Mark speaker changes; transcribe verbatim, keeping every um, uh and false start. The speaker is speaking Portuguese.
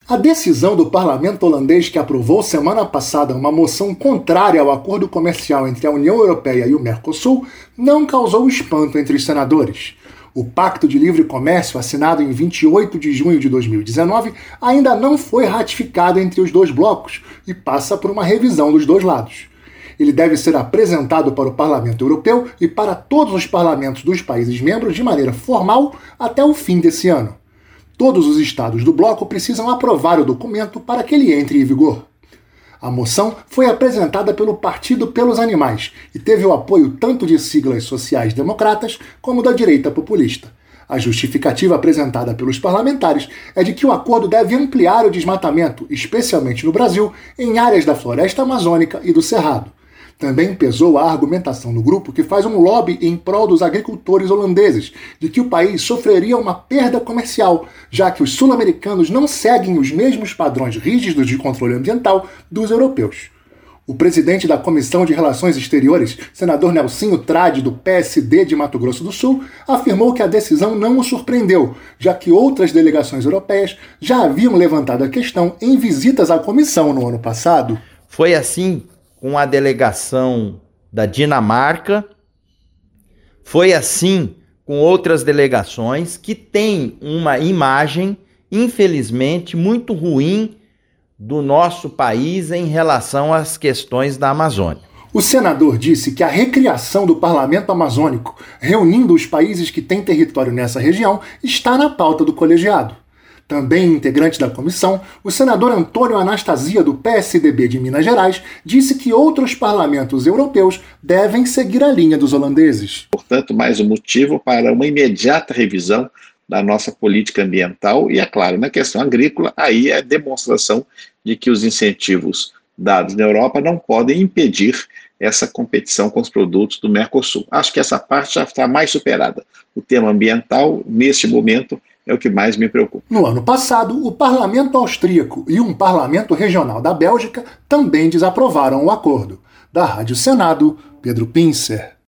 Speaker 1: A decisão do parlamento holandês que aprovou semana passada uma moção contrária ao acordo comercial entre a União Europeia e o Mercosul não causou espanto entre os senadores. O Pacto de Livre Comércio, assinado em vinte e oito de junho de dois mil e dezenove, ainda não foi ratificado entre os dois blocos e passa por uma revisão dos dois lados. Ele deve ser apresentado para o Parlamento Europeu e para todos os parlamentos dos países membros de maneira formal até o fim desse ano. Todos os estados do bloco precisam aprovar o documento para que ele entre em vigor. A moção foi apresentada pelo Partido pelos Animais e teve o apoio tanto de siglas sociais-democratas como da direita populista. A justificativa apresentada pelos parlamentares é de que o acordo deve ampliar o desmatamento, especialmente no Brasil, em áreas da floresta amazônica e do Cerrado. Também pesou a argumentação do grupo que faz um lobby em prol dos agricultores holandeses, de que o país sofreria uma perda comercial, já que os sul-americanos não seguem os mesmos padrões rígidos de controle ambiental dos europeus. O presidente da Comissão de Relações Exteriores, senador Nelsinho Trade, do P S D de Mato Grosso do Sul, afirmou que a decisão não o surpreendeu, já que outras delegações europeias já haviam levantado a questão em visitas à comissão no ano passado.
Speaker 2: Foi assim com a delegação da Dinamarca, foi assim com outras delegações que têm uma imagem, infelizmente, muito ruim do nosso país em relação às questões da Amazônia.
Speaker 1: O senador disse que a recriação do Parlamento Amazônico, reunindo os países que têm território nessa região, está na pauta do colegiado. Também integrante da comissão, o senador Antônio Anastasia, do P S D B de Minas Gerais, disse que outros parlamentos europeus devem seguir a linha dos holandeses.
Speaker 3: Portanto, mais um motivo para uma imediata revisão da nossa política ambiental e, é claro, na questão agrícola, aí é demonstração de que os incentivos dados na Europa não podem impedir essa competição com os produtos do Mercosul. Acho que essa parte já está mais superada. O tema ambiental, neste momento, é o que mais me preocupa.
Speaker 1: No ano passado, o parlamento austríaco e um parlamento regional da Bélgica também desaprovaram o acordo. Da Rádio Senado, Pedro Pincer.